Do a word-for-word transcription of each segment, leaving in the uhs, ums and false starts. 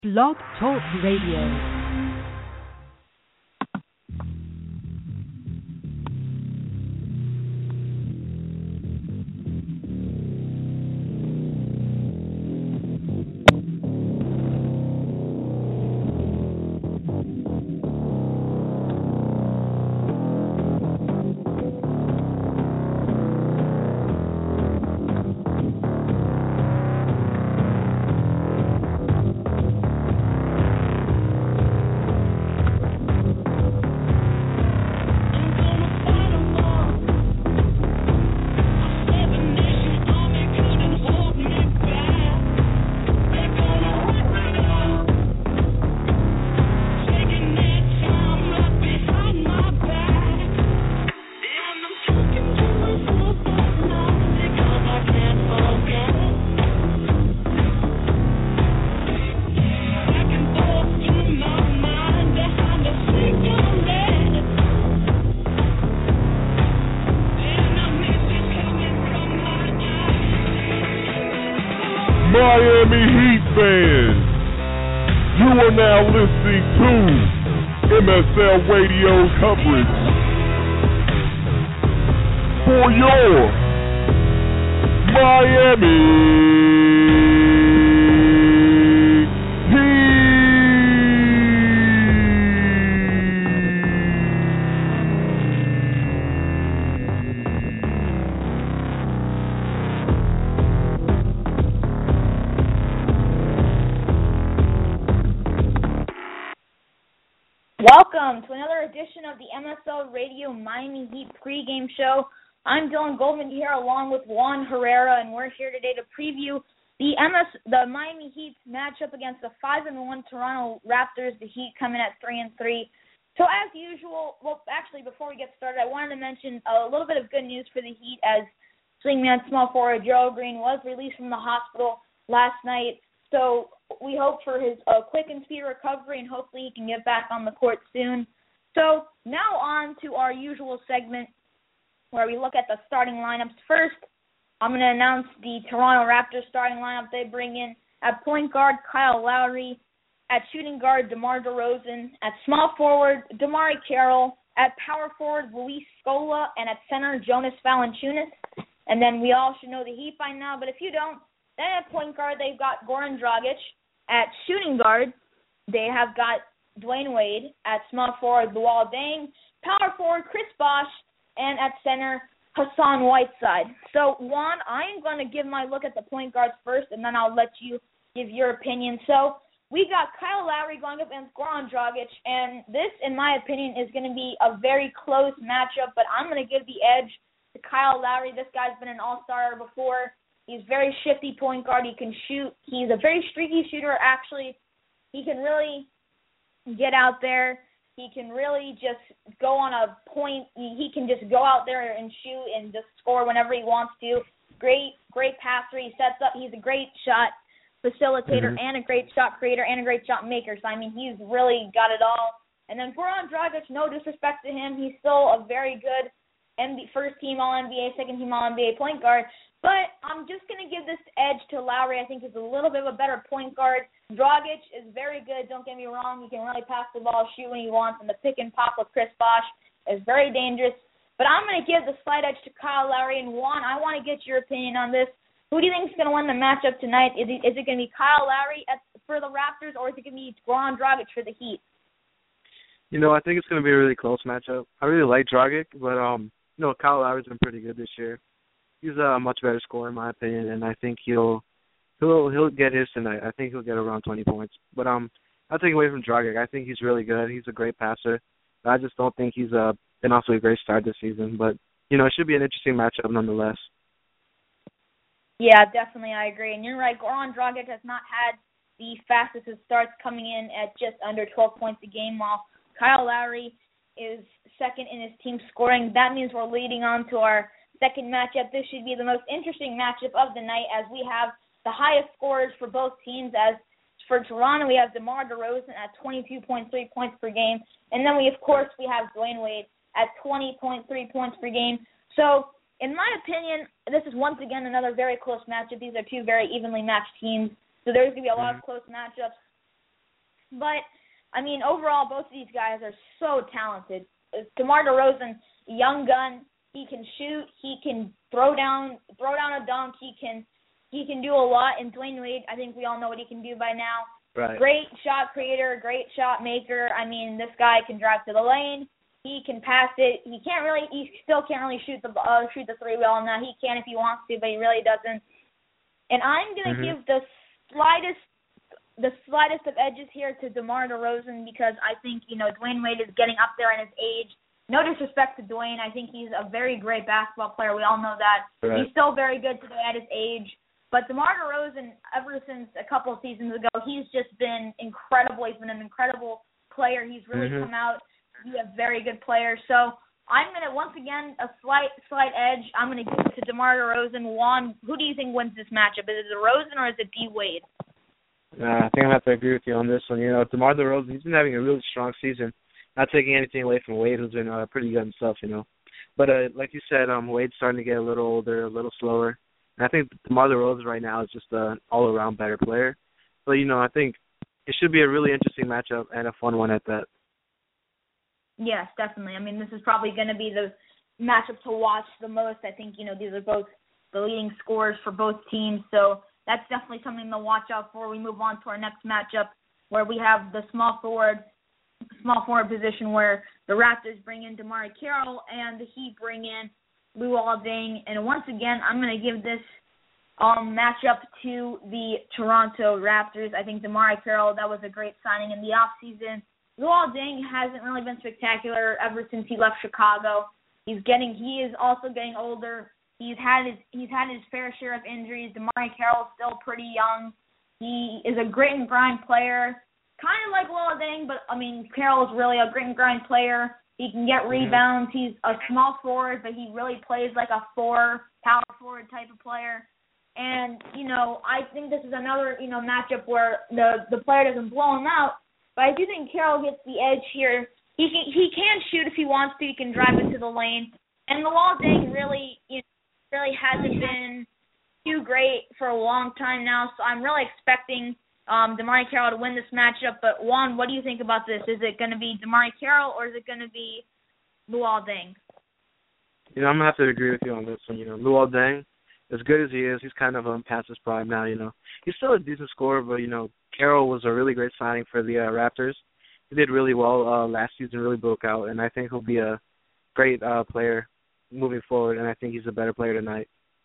Blog Talk Radio. Miami Heat fans, you are now listening to M S L Radio coverage for your Miami Welcome to another edition of the M S L Radio Miami Heat pregame show. I'm Dylan Goldman here along with Juan Herrera, and we're here today to preview the M S the Miami Heat's matchup against the five and one Toronto Raptors. The Heat coming at three and three. So as usual, well, actually before we get started, I wanted to mention a little bit of good news for the Heat as swingman small forward Gerald Green was released from the hospital last night. So we hope for his uh, quick and speedy recovery, and hopefully he can get back on the court soon. So now on to our usual segment where we look at the starting lineups. First, I'm going to announce the Toronto Raptors starting lineup. They bring in at point guard Kyle Lowry, at shooting guard DeMar DeRozan, at small forward DeMar Carroll, at power forward Luis Scola, and at center Jonas Valanciunas. And then we all should know the Heat by now, but if you don't, then at point guard, they've got Goran Dragic. At shooting guard, they have got Dwayne Wade. At small forward, Luol Deng. Power forward, Chris Bosh. And at center, Hassan Whiteside. So, Juan, I'm going to give my look at the point guards first, and then I'll let you give your opinion. So, we got Kyle Lowry going up against Goran Dragic, and this, in my opinion, is going to be a very close matchup, but I'm going to give the edge to Kyle Lowry. This guy's been an all-star before. He's very shifty point guard. He can shoot. He's a very streaky shooter, actually. He can really get out there. He can really just go on a point. He can just go out there and shoot and just score whenever he wants to. Great, great passer. He sets up. He's a great shot facilitator mm-hmm. and a great shot creator and a great shot maker. So, I mean, he's really got it all. And then Goran Dragic, no disrespect to him, he's still a very good M B, first-team All N B A, second-team All N B A point guard. But I'm just going to give this edge to Lowry. I think he's a little bit of a better point guard. Dragic is very good, don't get me wrong. He can really pass the ball, shoot when he wants, and the pick and pop with Chris Bosh is very dangerous. But I'm going to give the slight edge to Kyle Lowry. And Juan, I want to get your opinion on this. Who do you think is going to win the matchup tonight? Is it, is it going to be Kyle Lowry at, for the Raptors, or is it going to be Goran Dragic for the Heat? You know, I think it's going to be a really close matchup. I really like Dragic, but, um, you know, Kyle Lowry's been pretty good this year. He's a much better scorer in my opinion, and I think he'll he'll he'll get his tonight. I think he'll get around twenty points. But um, I'll take away from Dragic. I think he's really good. He's a great passer. I just don't think he's uh, been off to a great start this season. But you know, it should be an interesting matchup nonetheless. Yeah, definitely, I agree. And you're right. Goran Dragic has not had the fastest of starts, coming in at just under twelve points a game, while Kyle Lowry is second in his team scoring. That means we're leading on to our second matchup. This should be the most interesting matchup of the night, as we have the highest scorers for both teams. As for Toronto, we have DeMar DeRozan at twenty-two point three points per game. And then, we of course, we have Dwayne Wade at twenty point three points per game. So, in my opinion, this is once again another very close matchup. These are two very evenly matched teams. So there's going to be a lot of close matchups. But, I mean, overall, both of these guys are so talented. DeMar DeRozan, young gun, he can shoot, he can throw down throw down a dunk, he can he can do a lot. And Dwayne Wade, I think we all know what he can do by now. Right. Great shot creator, great shot maker. I mean, this guy can drive to the lane. He can pass it. He can't really. He still can't really shoot the uh, shoot the three well now. He can if he wants to, but he really doesn't. And I'm gonna mm-hmm. give the slightest the slightest of edges here to DeMar DeRozan because I think you know Dwayne Wade is getting up there in his age. No disrespect to Dwayne, I think he's a very great basketball player. We all know that. Right. He's still very good today at his age. But DeMar DeRozan, ever since a couple of seasons ago, he's just been incredible. He's been an incredible player. He's really mm-hmm. come out. He's a very good player. So I'm going to, once again, a slight slight edge. I'm going to give it to DeMar DeRozan. Juan, who do you think wins this matchup? Is it DeRozan or is it D. Wade? Uh, I think I'm going to have to agree with you on this one. You know, DeMar DeRozan, he's been having a really strong season. Not taking anything away from Wade, who's been uh, pretty good himself, you know. But uh, like you said, um, Wade's starting to get a little older, a little slower. And I think DeMar DeRozan right now is just an all-around better player. So, you know, I think it should be a really interesting matchup and a fun one at that. Yes, definitely. I mean, this is probably going to be the matchup to watch the most. I think, you know, these are both the leading scorers for both teams. So that's definitely something to watch out for. We move on to our next matchup where we have the small forward small forward position where the Raptors bring in DeMar Carroll and the Heat bring in Luol Deng. And once again, I'm going to give this um, matchup to the Toronto Raptors. I think DeMar Carroll, that was a great signing in the offseason. Luol Deng hasn't really been spectacular ever since he left Chicago. He's getting, he is also getting older. He's had his, he's had his fair share of injuries. DeMar Carroll's still pretty young. He is a grit and grind player, kind of like Luol Deng, but I mean, Carroll's really a grit and grind player. He can get rebounds. He's a small forward, but he really plays like a four, power forward type of player. And, you know, I think this is another, you know, matchup where the, the player doesn't blow him out. But I do think Carroll gets the edge here. He can, he can shoot if he wants to. He can drive into the lane. And Luol Deng really, you know, really hasn't been too great for a long time now. So I'm really expecting um, DeMar Carroll to win this matchup. But, Juan, what do you think about this? Is it going to be DeMar Carroll or is it going to be Luol Deng? You know, I'm going to have to agree with you on this one. You know, Luol Deng, as good as he is, he's kind of um, past his prime now, you know. He's still a decent scorer, but, you know, Carroll was a really great signing for the uh, Raptors. He did really well uh, last season, really broke out, and I think he'll be a great uh, player moving forward, and I think he's a better player tonight.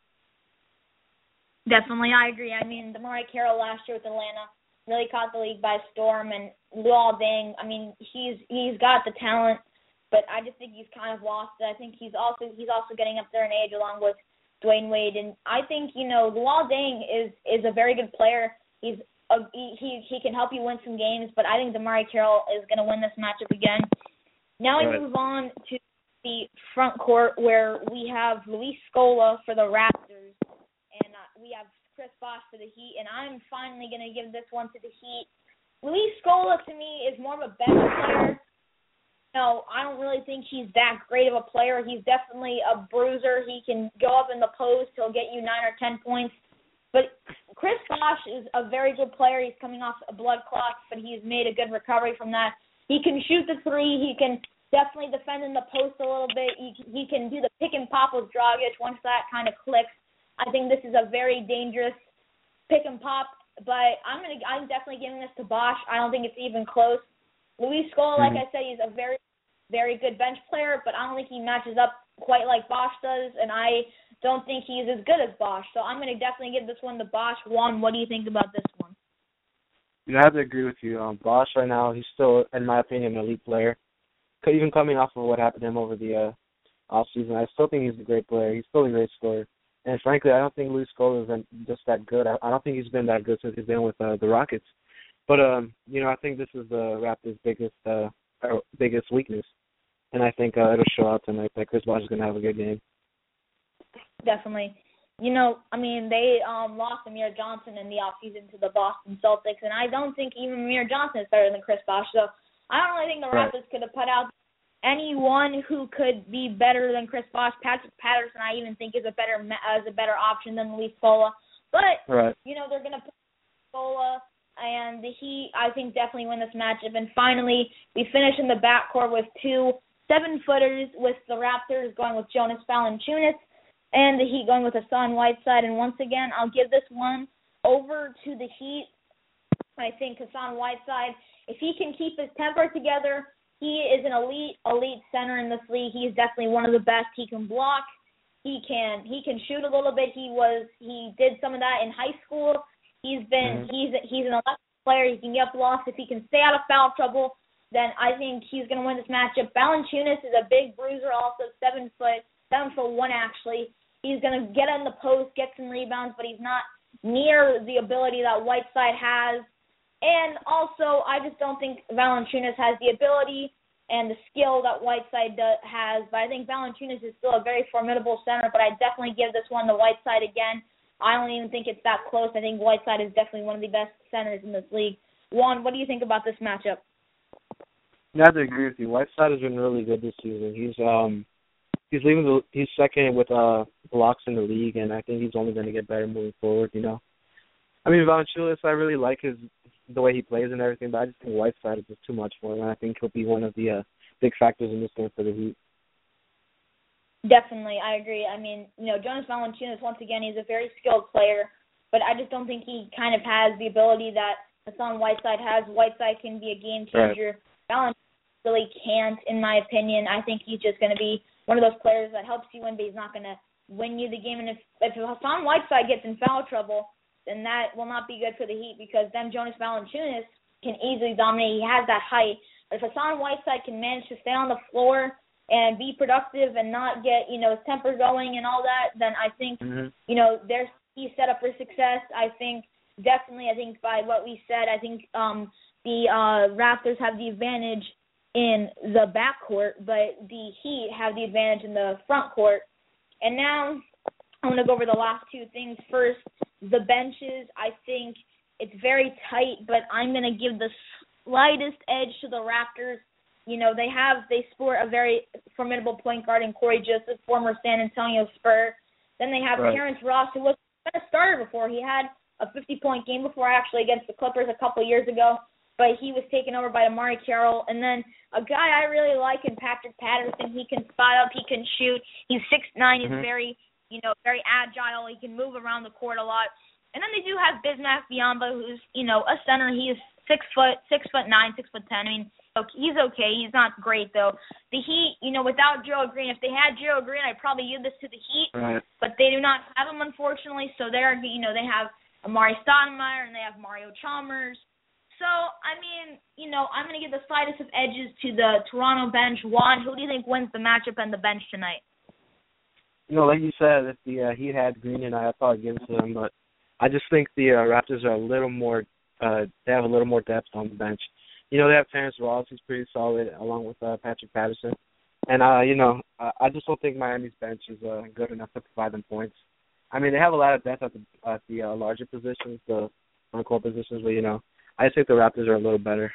Definitely, I agree. I mean, DeMar Carroll last year with Atlanta really caught the league by storm, and Luol Deng, I mean, he's he's got the talent, but I just think he's kind of lost it. I think he's also he's also getting up there in age along with Dwayne Wade, and I think, you know, Luol Deng is is a very good player. He's a, he he can help you win some games, but I think DeMar Carroll is going to win this matchup again. Now we right. move on to the front court where we have Luis Scola for the Raptors, and uh, we have Chris Bosh for the Heat, and I'm finally going to give this one to the Heat. Luis Scola, to me, is more of a bench player. No, I don't really think he's that great of a player. He's definitely a bruiser. He can go up in the post. He'll get you nine or ten points. But Chris Bosh is a very good player. He's coming off a blood clot, but he's made a good recovery from that. He can shoot the three. He can definitely defend in the post a little bit. He, he can do the pick and pop with Dragic once that kind of clicks. I think this is a very dangerous pick and pop, but I'm gonna I'm definitely giving this to Bosh. I don't think it's even close. Luis Scola, like I said, he's a very, very good bench player, but I don't think he matches up quite like Bosh does, and I don't think he's as good as Bosh. So I'm going to definitely give this one to Bosh. Juan, what do you think about this one? You know, I have to agree with you. Um, Bosh right now, he's still, in my opinion, an elite player. Even coming off of what happened to him over the uh, offseason, I still think he's a great player. He's still a great scorer. And frankly, I don't think Luis Scola is just that good. I, I don't think he's been that good since he's been with uh, the Rockets. But, um, you know, I think this is the Raptors' biggest uh, biggest weakness. And I think uh, it'll show out tonight that Chris Bosh is going to have a good game. Definitely. You know, I mean, they um, lost Amir Johnson in the offseason to the Boston Celtics, and I don't think even Amir Johnson is better than Chris Bosh. So I don't really think the right. Raptors could have put out anyone who could be better than Chris Bosh. Patrick Patterson, I even think, is a better as a better option than Luis Scola. But, right. you know, they're going to put Scola and the Heat, I think, definitely win this matchup. And finally, we finish in the backcourt with two seven-footers, with the Raptors going with Jonas Valanciunas and the Heat going with Hassan Whiteside. And once again, I'll give this one over to the Heat. I think Hassan Whiteside, if he can keep his temper together, he is an elite, elite center in this league. He's definitely one of the best. He can block. He can he can shoot a little bit. He was he did some of that in high school. He's been mm-hmm. he's he's an electric player. He can get blocks. If he can stay out of foul trouble, then I think he's going to win this matchup. Valanciunas is a big bruiser, also seven foot, seven foot one actually. He's going to get in the post, get some rebounds, but he's not near the ability that Whiteside has. And also, I just don't think Valanciunas has the ability and the skill that Whiteside does, has. But I think Valanciunas is still a very formidable center, but I definitely give this one to Whiteside again. I don't even think it's that close. I think Whiteside is definitely one of the best centers in this league. Juan, what do you think about this matchup? I have to agree with you. Whiteside has been really good this season. He's um he's leaving the he's second with uh blocks in the league, and I think he's only going to get better moving forward. You know, I mean Valanciunas, I really like his the way he plays and everything, but I just think Whiteside is just too much for him, and I think he'll be one of the uh, big factors in this game for the Heat. Definitely, I agree. I mean, you know, Jonas Valanciunas, once again, he's a very skilled player, but I just don't think he kind of has the ability that Hassan Whiteside has. Whiteside can be a game changer. Right. Valanciunas really can't, in my opinion. I think he's just going to be one of those players that helps you win, but he's not going to win you the game. And if, if Hassan Whiteside gets in foul trouble, then that will not be good for the Heat, because then Jonas Valanciunas can easily dominate. He has that height. But if Hassan Whiteside can manage to stay on the floor and be productive and not get, you know, his temper going and all that, then I think, mm-hmm. you know, there's he's set up for success. I think definitely, I think by what we said, I think um, the uh, Raptors have the advantage in the backcourt, but the Heat have the advantage in the front court. And now I'm going to go over the last two things first. The benches, I think it's very tight, but I'm going to give the slightest edge to the Raptors. You know, they have, they sport a very formidable point guard in Corey Joseph, former San Antonio Spur. Then they have right. Terrence Ross, who was a starter before. He had a fifty-point game before, actually, against the Clippers a couple years ago, but he was taken over by Amari Carroll. And then a guy I really like in Patrick Patterson. He can spot up, he can shoot. He's six nine, mm-hmm. he's very... you know, very agile. He can move around the court a lot. And then they do have Bismack Biyombo, who's, you know, a center. He is six foot, six foot nine, six foot ten. I mean, he's okay. He's not great, though. The Heat, you know, without Gerald Green, if they had Gerald Green, I'd probably give this to the Heat. Right. But they do not have him, unfortunately. So they're, you know, they have Amari Stoudemire and they have Mario Chalmers. So, I mean, you know, I'm going to give the slightest of edges to the Toronto bench. Juan, who do you think wins the matchup and the bench tonight? You know, like you said, if the uh, Heat had Green and I, I'd probably give it to them. But I just think the uh, Raptors are a little more, uh, they have a little more depth on the bench. You know, they have Terrence Ross, who's pretty solid, along with uh, Patrick Patterson. And, uh, you know, I, I just don't think Miami's bench is uh, good enough to provide them points. I mean, they have a lot of depth at the, at the uh, larger positions, the on-court positions, but, you know, I think the Raptors are a little better.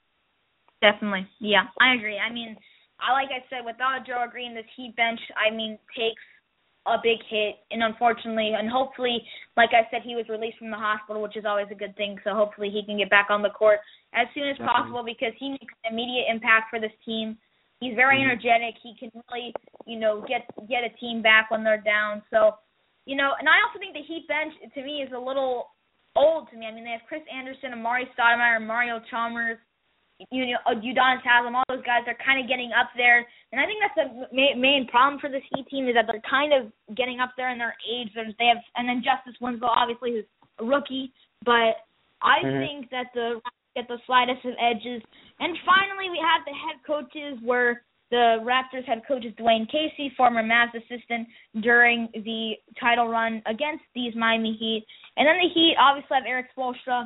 Definitely. Yeah, I agree. I mean, I like I said, without Gerald Green, this Heat bench, I mean, takes a big hit, and unfortunately, and hopefully, like I said, he was released from the hospital, which is always a good thing, so hopefully he can get back on the court as soon as Definitely. possible, because he makes an immediate impact for this team. He's very mm-hmm. energetic. He can really, you know, get get a team back when they're down. So, you know, and I also think the Heat bench, to me, is a little old to me. I mean, they have Chris Anderson, Amari Stoudemire, Mario Chalmers, you know, Udonis Haslem, all those guys are kind of getting up there. And I think that's the ma- main problem for this Heat team, is that they're kind of getting up there in their age. There's, they have, and then Justice Winslow, obviously, who's a rookie. But I mm-hmm. think that the get the slightest of edges. And finally, we have the head coaches, where the Raptors head coach is Dwayne Casey, former Mavs assistant during the title run against these Miami Heat. And then the Heat obviously have Eric Spoelstra.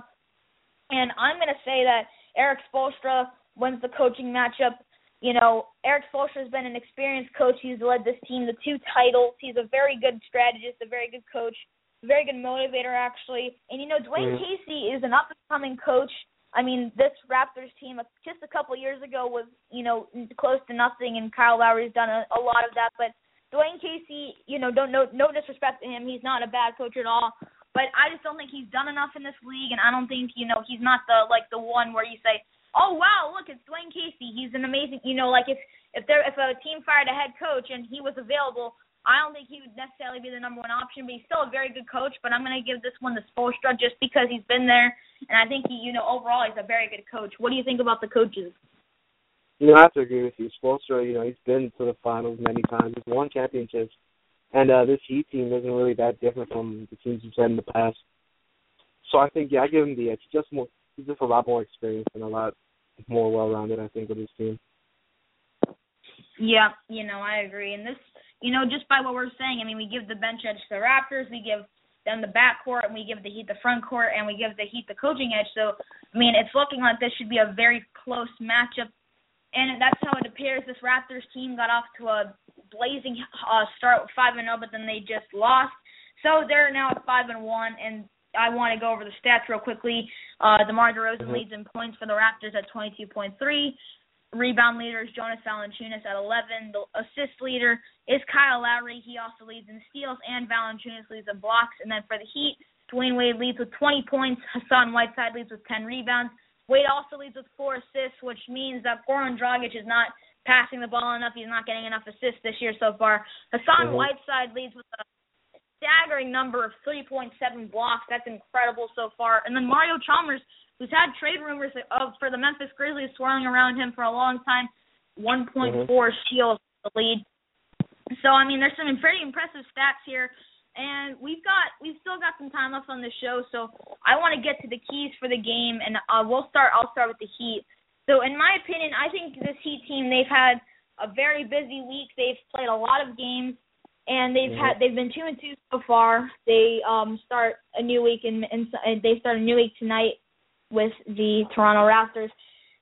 And I'm going to say that Eric Spoelstra wins the coaching matchup. You know, Eric Spoelstra has been an experienced coach. He's led this team to two titles. He's a very good strategist, a very good coach, a very good motivator, actually. And, you know, Dwayne mm-hmm. Casey is an up-and-coming coach. I mean, this Raptors team just a couple years ago was, you know, close to nothing, and Kyle Lowry's done a, a lot of that. But Dwayne Casey, you know, don't no, no disrespect to him. He's not a bad coach at all. But I just don't think he's done enough in this league, and I don't think, you know, he's not the, like, the one where you say, oh, wow, look, it's Dwayne Casey. He's an amazing, you know, like if if there if a team fired a head coach and he was available, I don't think he would necessarily be the number one option, but he's still a very good coach. But I'm going to give this one to Spoelstra just because he's been there, and I think he, you know, overall he's a very good coach. What do you think about the coaches? You know, I have to agree with you. Spoelstra, you know, he's been to the finals many times. He's won championships. And uh, this Heat team isn't really that different from the teams we've had in the past. So I think, yeah, I give him the edge. He's just more, he's just a lot more experienced and a lot more well-rounded, I think, with his team. Yeah, you know, I agree. And this, you know, just by what we're saying, I mean, we give the bench edge to the Raptors, we give them the backcourt, and we give the Heat the front court, and we give the Heat the coaching edge. So, I mean, it's looking like this should be a very close matchup. And that's how it appears. This Raptors team got off to a blazing uh, start with five and oh, but then they just lost. So they're now at five and one, and I want to go over the stats real quickly. Uh, DeMar DeRozan mm-hmm. leads in points for the Raptors at twenty-two point three. Rebound leader is Jonas Valanciunas at eleven. The assist leader is Kyle Lowry. He also leads in steals, and Valanciunas leads in blocks. And then for the Heat, Dwayne Wade leads with twenty points. Hassan Whiteside leads with ten rebounds. Wade also leads with four assists, which means that Goran Dragic is not passing the ball enough. He's not getting enough assists this year so far. Hassan mm-hmm. Whiteside leads with a staggering number of three point seven blocks. That's incredible so far. And then Mario Chalmers, who's had trade rumors of for the Memphis Grizzlies swirling around him for a long time, one point four mm-hmm. steals the lead. So, I mean, there's some pretty impressive stats here. And we've got we've still got some time left on the show, so I want to get to the keys for the game, and uh, we'll start. I'll start with the Heat. So, in my opinion, I think this Heat team, they've had a very busy week. They've played a lot of games, and they've mm-hmm. had they've been two and two so far. They um start a new week and they start a new week tonight with the Toronto Raptors.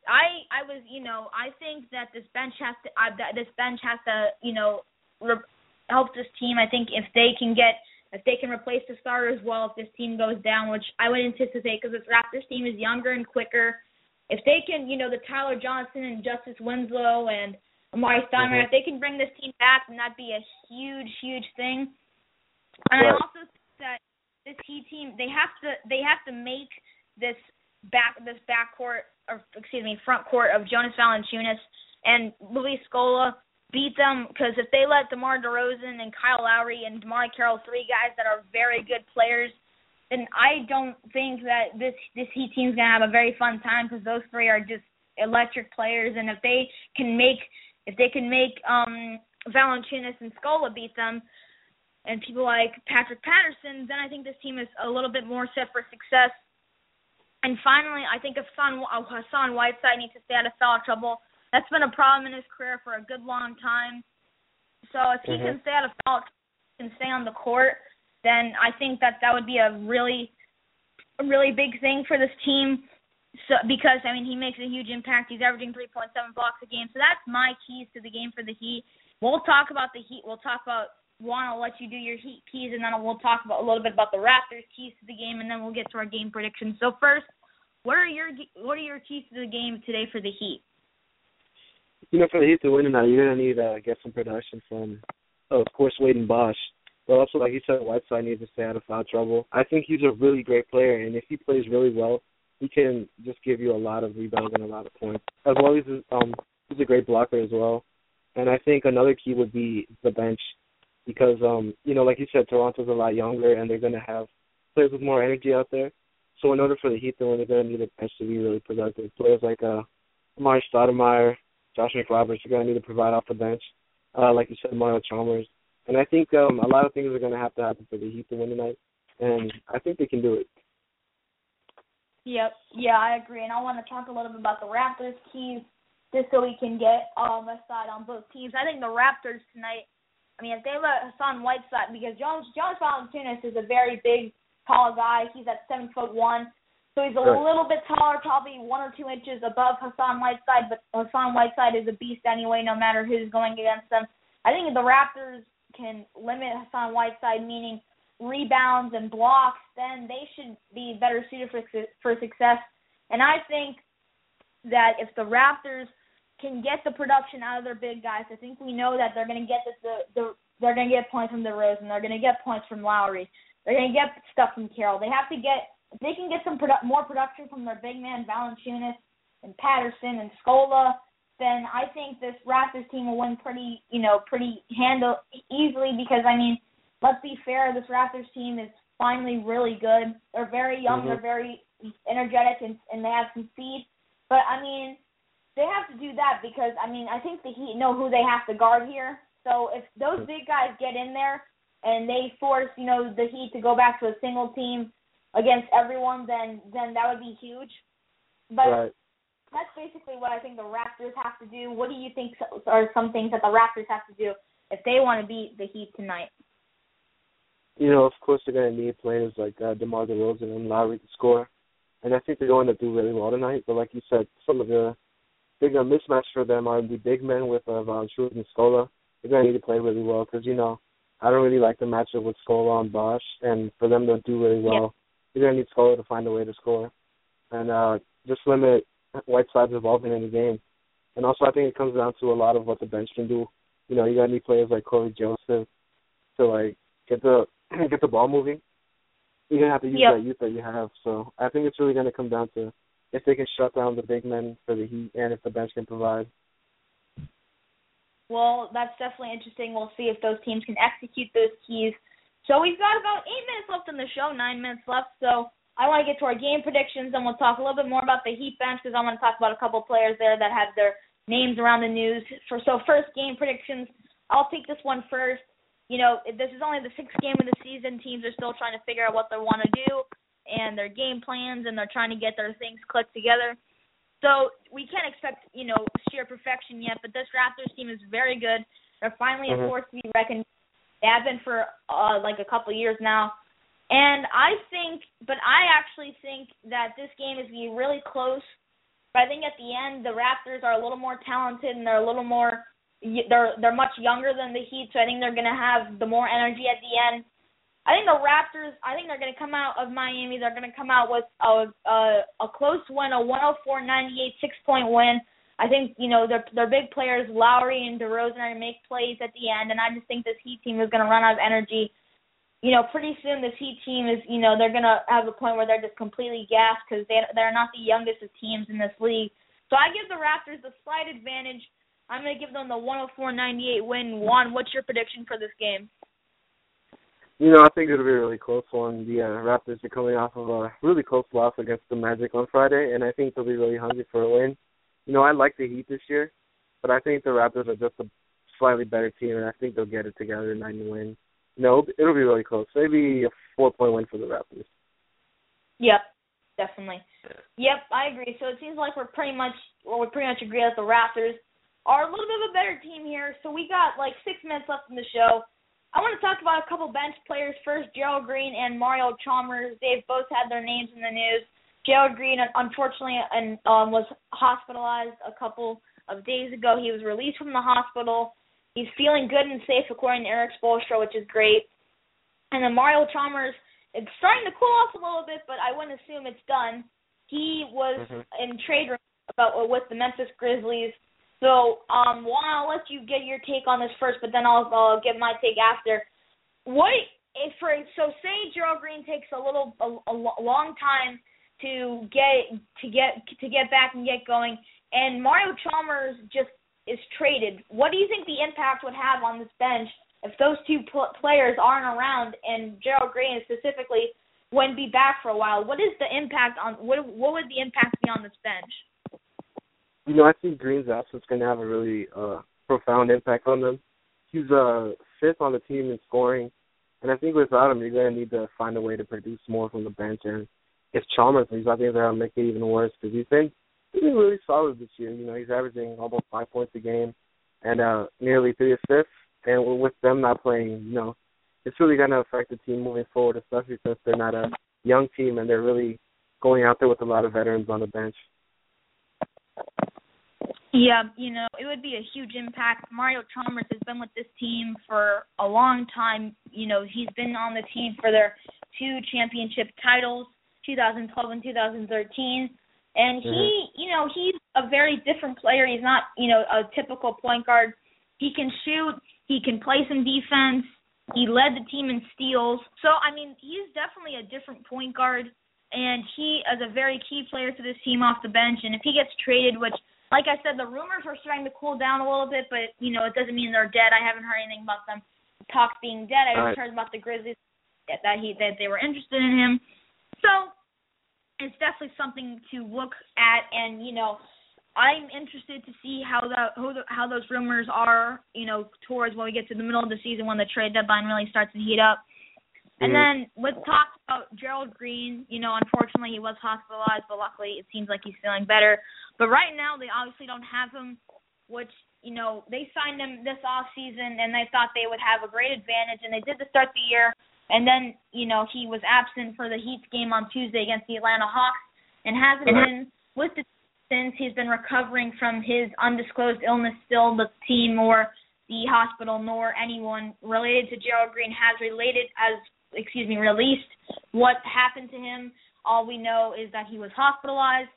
I I was you know I think that this bench has to uh, that this bench has to you know. Re- help this team. I think if they can get, if they can replace the starters well, if this team goes down, which I would anticipate because this Raptors team is younger and quicker. If they can, you know, the Tyler Johnson and Justice Winslow and Amari Stoudemire, mm-hmm. if they can bring this team back, then that'd be a huge, huge thing. And right. I also think that this Heat team, they have to, they have to make this back, this backcourt, or excuse me, front court of Jonas Valanciunas and Luis Scola beat them, because if they let DeMar DeRozan and Kyle Lowry and DeMar Carroll, three guys that are very good players, then I don't think that this this Heat team's going to have a very fun time, because those three are just electric players. And if they can make if they can make um, Valanciunas and Scola beat them, and people like Patrick Patterson, then I think this team is a little bit more set for success. And finally, I think if Hassan, Hassan Whiteside needs to stay out of foul trouble. That's been a problem in his career for a good long time. So if he mm-hmm. can stay out of foul, can stay on the court, then I think that that would be a really, a really big thing for this team. So because I mean he makes a huge impact. He's averaging three point seven blocks a game. So that's my keys to the game for the Heat. We'll talk about the Heat. We'll talk about Juan. I'll let you do your Heat keys, and then we'll talk about a little bit about the Raptors keys to the game, and then we'll get to our game predictions. So first, what are your what are your keys to the game today for the Heat? You know, for the Heat to win tonight, you're going to need to uh, get some production from, oh, of course, Wade and Bosh. But also, like you said, Whiteside needs to stay out of foul trouble. I think he's a really great player, and if he plays really well, he can just give you a lot of rebounds and a lot of points. As well as um, he's a great blocker as well. And I think another key would be the bench because, um, you know, like you said, Toronto's a lot younger, and they're going to have players with more energy out there. So in order for the Heat to win, they're going to need a bench to be really productive. Players like uh, Amari Stoudemire, Josh McRoberts are going to need to provide off the bench, uh, like you said, Mario Chalmers. And I think um, a lot of things are going to have to happen for the Heat to win tonight, and I think they can do it. Yep, yeah, I agree. And I want to talk a little bit about the Raptors' keys just so we can get um, a side on both teams. I think the Raptors tonight, I mean, if they let Hassan Whiteside, because Jonas, Jonas Valanciunas is a very big, tall guy. He's at seven foot one. So he's a right. little bit taller, probably one or two inches above Hassan Whiteside, but Hassan Whiteside is a beast anyway, no matter who's going against them. I think if the Raptors can limit Hassan Whiteside, meaning rebounds and blocks, then they should be better suited for, for success. And I think that if the Raptors can get the production out of their big guys, I think we know that they're going to get the, the, the they're going to get points from DeRozan, they're going to get points from Lowry. they're going to get stuff from Carroll. They have to get, if they can get some produ- more production from their big man, Valanciunas and Patterson and Scola, then I think this Raptors team will win pretty, you know, pretty handle easily because, I mean, let's be fair, this Raptors team is finally really good. They're very young, mm-hmm. they're very energetic, and, and they have some speed. But, I mean, they have to do that because, I mean, I think the Heat know who they have to guard here. So if those big guys get in there and they force, you know, the Heat to go back to a single team against everyone, then then that would be huge. But right. That's basically what I think the Raptors have to do. What do you think are some things that the Raptors have to do if they want to beat the Heat tonight? You know, of course, they're going to need players like uh, DeMar DeRozan and Lowry to score. And I think they're going to do really well tonight. But like you said, some of the bigger mismatch for them are the big men with uh, Valanciunas and Scola. They're going to need to play really well because, you know, I don't really like the matchup with Scola and Bosh. And for them to do really well, yeah. They're going to need Scola to find a way to score. And uh, just limit Whiteside's involvement in the game. And also I think it comes down to a lot of what the bench can do. You know, you got to need players like Corey Joseph to, like, get the get the ball moving. You're going to have to use yep. that youth that you have. So I think it's really going to come down to if they can shut down the big men for the Heat and if the bench can provide. Well, that's definitely interesting. We'll see if those teams can execute those keys. So we've got about eight minutes left in the show, nine minutes left. So I want to get to our game predictions, and we'll talk a little bit more about the Heat bench because I want to talk about a couple of players there that have their names around the news. For So first, game predictions. I'll take this one first. You know, this is only the sixth game of the season. Teams are still trying to figure out what they want to do and their game plans, and they're trying to get their things clicked together. So we can't expect, you know, sheer perfection yet, but this Raptors team is very good. They're finally mm-hmm. a force to be reckoned. They have been for, uh, like, a couple of years now. And I think, but I actually think that this game is going to be really close. But I think at the end, the Raptors are a little more talented and they're a little more, they're they're much younger than the Heat, so I think they're going to have the more energy at the end. I think the Raptors, I think they're going to come out of Miami, they're going to come out with a, a, a close win, a one oh four ninety-eight six-point win. I think, you know, their their big players, Lowry and DeRozan, are going to make plays at the end, and I just think this Heat team is going to run out of energy. You know, pretty soon this Heat team is, you know, they're going to have a point where they're just completely gassed because they, they're not the youngest of teams in this league. So I give the Raptors the slight advantage. I'm going to give them the one oh four ninety-eight win. Juan, what's your prediction for this game? You know, I think it'll be a really close one. The uh, Raptors are coming off of a really close loss against the Magic on Friday, and I think they'll be really hungry for a win. You know, I like the Heat this year, but I think the Raptors are just a slightly better team, and I think they'll get it together tonight and win. No, it'll be really close. Maybe a four-point win for the Raptors. Yep, definitely. Yep, I agree. So it seems like we're pretty much, well, we pretty much agree that the Raptors are a little bit of a better team here. So we got like six minutes left in the show. I want to talk about a couple bench players first. Gerald Green and Mario Chalmers. They've both had their names in the news. Gerald Green, unfortunately, and um, was hospitalized a couple of days ago. He was released from the hospital. He's feeling good and safe, according to Eric Spoelstra, which is great. And then Mario Chalmers, it's starting to cool off a little bit, but I wouldn't assume it's done. He was mm-hmm. in trade about with the Memphis Grizzlies. So, um, Juan, I'll let you get your take on this first, but then I'll, I'll give my take after. What if for so say Gerald Green takes a little a, a long time to get to get to get back and get going, and Mario Chalmers just is traded. What do you think the impact would have on this bench if those two pl- players aren't around and Gerald Green specifically wouldn't be back for a while? What is the impact on what? What would the impact be on this bench? You know, I think Green's absence going to have a really uh, profound impact on them. He's uh, fifth on the team in scoring, and I think without him, you're going to need to find a way to produce more from the bench. And if Chalmers leaves, I think that'll make it even worse because he's been, he's been really solid this year. You know, he's averaging almost five points a game and uh, nearly three assists. And with them not playing, you know, it's really going to affect the team moving forward, especially since they're not a young team and they're really going out there with a lot of veterans on the bench. Yeah, you know, it would be a huge impact. Mario Chalmers has been with this team for a long time. You know, he's been on the team for their two championship titles, two thousand twelve and two thousand thirteen. And he, mm-hmm. you know, he's a very different player. He's not, you know, a typical point guard. He can shoot. He can play some defense. He led the team in steals. So, I mean, he's definitely a different point guard, and he is a very key player to this team off the bench. And if he gets traded, which, like I said, the rumors are starting to cool down a little bit, but, you know, it doesn't mean they're dead. I haven't heard anything about them talks being dead. I just right. heard about the Grizzlies that he that they were interested in him. So it's definitely something to look at, and, you know, I'm interested to see how the, how, the, how those rumors are, you know, towards when we get to the middle of the season when the trade deadline really starts to heat up. Mm-hmm. And then let's talk about Gerald Green. You know, unfortunately he was hospitalized, but luckily it seems like he's feeling better. But right now they obviously don't have him, which, you know, they signed him this off season and they thought they would have a great advantage, and they did to start the year. And then, you know, he was absent for the Heat's game on Tuesday against the Atlanta Hawks and hasn't been with the since. He's been recovering from his undisclosed illness still. The team or the hospital nor anyone related to Gerald Green has related as, excuse me, released what happened to him. All we know is that he was hospitalized.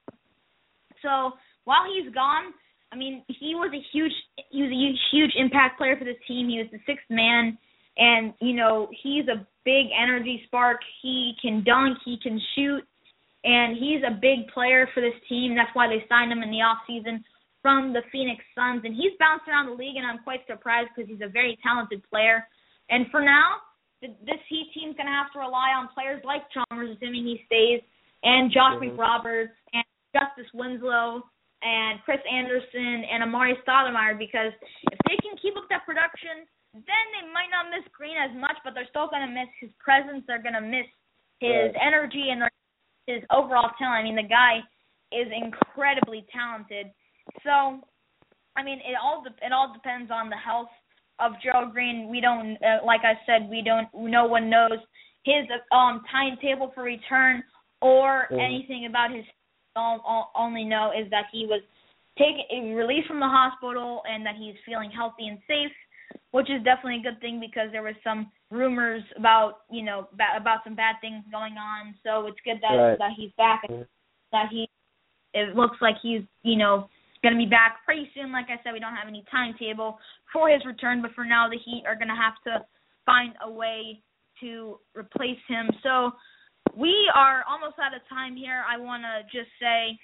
So while he's gone, I mean, he was a huge, he was a huge, huge impact player for this team. He was the sixth man, and, you know, he's a big energy spark. He can dunk, he can shoot. And he's a big player for this team. That's why they signed him in the offseason from the Phoenix Suns. And he's bounced around the league, and I'm quite surprised because he's a very talented player. And for now, this Heat team's going to have to rely on players like Chalmers, assuming he stays, and Josh mm-hmm. McRoberts, and Justice Winslow, and Chris Anderson, and Amari Stoudemire, because if they can keep up that production, then they might not miss Green as much, but they're still going to miss his presence. They're going to miss his right. energy, and they're his overall talent. I mean, the guy is incredibly talented. So, I mean, it all de- it all depends on the health of Gerald Green. We don't, uh, like I said, we don't. No one knows his um timetable for return or mm. anything about his. All, all, only know is that he was taken released from the hospital and that he's feeling healthy and safe, which is definitely a good thing because there was some rumors about, you know, ba- about some bad things going on. So it's good that right. that he's back, and that he, it looks like he's, you know, going to be back pretty soon. Like I said, we don't have any timetable for his return, but for now the Heat are going to have to find a way to replace him. So we are almost out of time here. I want to just say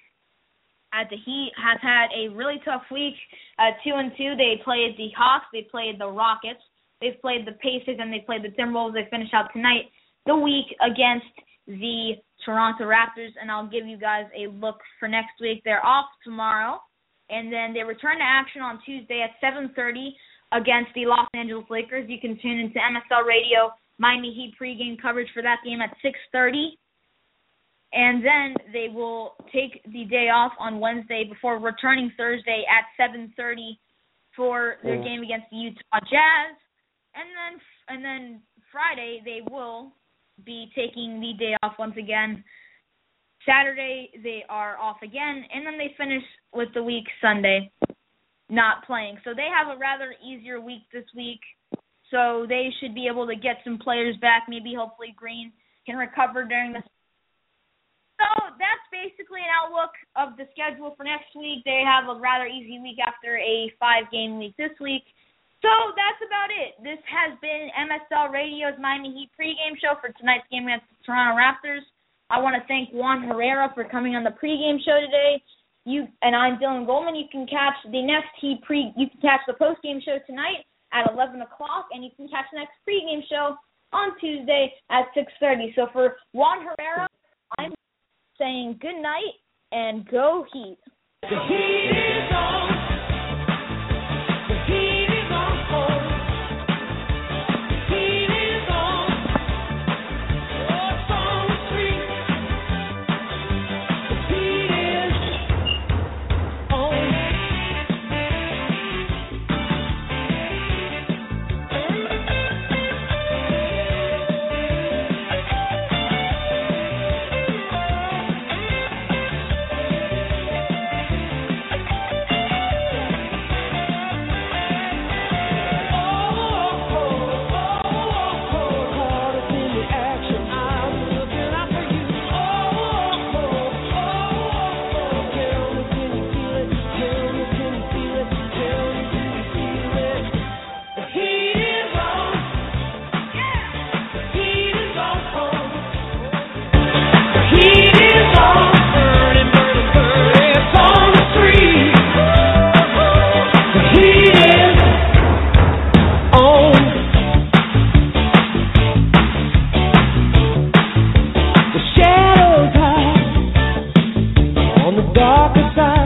at the Heat has had a really tough week. Uh, two and two, they played the Hawks, they played the Rockets, they've played the Pacers, and they played the Timberwolves. They finished out tonight the week against the Toronto Raptors, and I'll give you guys a look for next week. They're off tomorrow, and then they return to action on Tuesday at seven thirty against the Los Angeles Lakers. You can tune into M S L Radio Miami Heat pregame coverage for that game at six thirty. And then they will take the day off on Wednesday before returning Thursday at seven thirty for their yeah. game against the Utah Jazz. And then and then Friday they will be taking the day off once again. Saturday they are off again, and then they finish with the week Sunday not playing. So they have a rather easier week this week. So they should be able to get some players back. Maybe hopefully Green can recover during the So that's basically an outlook of the schedule for next week. They have a rather easy week after a five-game week this week. So that's about it. This has been M S L Radio's Miami Heat pregame show for tonight's game against the Toronto Raptors. I want to thank Juan Herrera for coming on the pregame show today. You and I'm Dylan Goldman. You can catch the next Heat pre. You can catch the postgame show tonight at eleven o'clock, and you can catch the next pregame show on Tuesday at six thirty. So for Juan Herrera, I'm saying good night and go Heat. The Heat is on. The Heat is on. The Heat is on. Oh, it's on the street. The Heat is on. the darker side.